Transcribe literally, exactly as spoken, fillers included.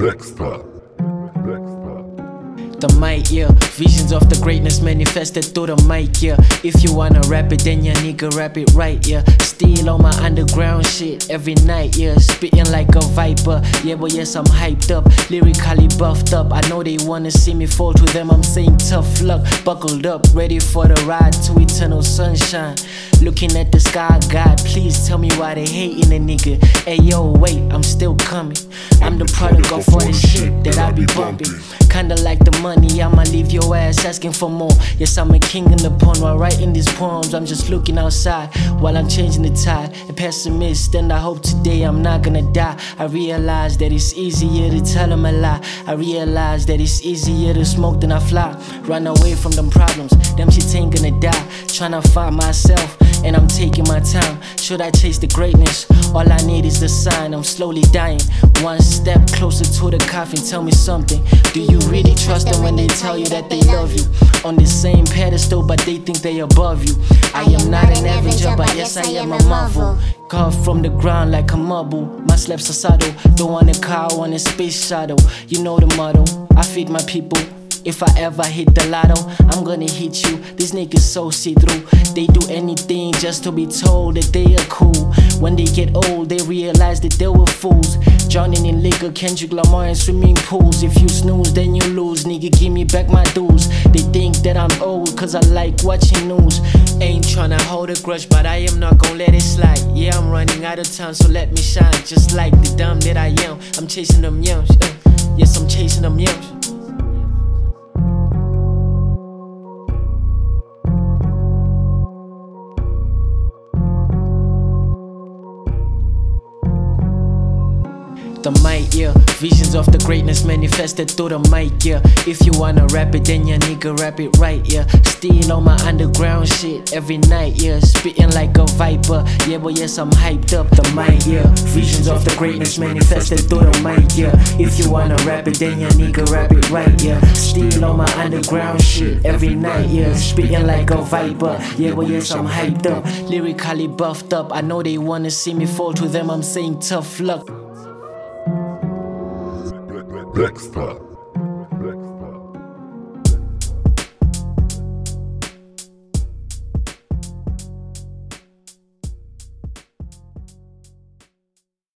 Dexter. Dexter. The mic, yeah. Visions of the greatness manifested through the mic, yeah. If you wanna rap it, then ya nigga rap it right, yeah. Still on my underground shit every night, yeah. Spitting like a viper, yeah, but yes, I'm hyped up, lyrically buffed up. I know they wanna see me fall to them, I'm saying tough luck. Buckled up, ready for the ride to eternal sunshine. Looking at the sky, God, please tell me why they hating a nigga. Hey yo, wait, I'm still coming. I'm the product of all the shit that I be bumping. Kinda like the money, I'ma leave your ass asking for more. Yes, I'm a king in the pond while writing these poems. I'm just looking outside while I'm changing the tide. A pessimist, and I hope today I'm not gonna die. I realize that it's easier to tell them a lie. I realize that it's easier to smoke than I fly. Run away from them problems, them shit ain't gonna die. Tryna find myself, and I'm taking my time. Should I chase the greatness? All I need is the sign, I'm slowly dying. One step closer to the coffin, tell me something. Do you really trust them when they tell you that they love you? On the same pedestal, but they think they above you. I am not an Avenger, but yes, I am a Marvel. Carved from the ground like a marble. My steps are subtle, don't want a car, I want a space shuttle. You know the motto, I feed my people. If I ever hit the lotto, I'm gonna hit you. These niggas so see-through. They do anything just to be told that they are cool. When they get old, they realize that they were fools. Drowning in liquor, Kendrick Lamar in swimming pools. If you snooze, then you lose. Nigga, give me back my dues. They think that I'm old, cause I like watching news. Ain't tryna hold a grudge, but I am not gonna let it slide. Yeah, I'm running out of time, so let me shine. Just like the dumb that I am. I'm chasing them yams. Uh, yes, I'm chasing them yams. The mic, yeah. Visions of the greatness manifested through the mic, yeah. If you wanna rap it, then ya nigga rap it right, yeah. Still on my underground shit every night, yeah. Spitting like a viper, yeah, but yes, I'm hyped up. The mic, yeah. Visions of the greatness manifested through the mic, yeah. If you wanna rap it, then ya nigga rap it right, yeah. Still on my underground shit every night, yeah. Spitting like a viper, yeah, but yes, I'm hyped up, lyrically buffed up. I know they wanna see me fall to them, I'm saying tough luck. Dexter.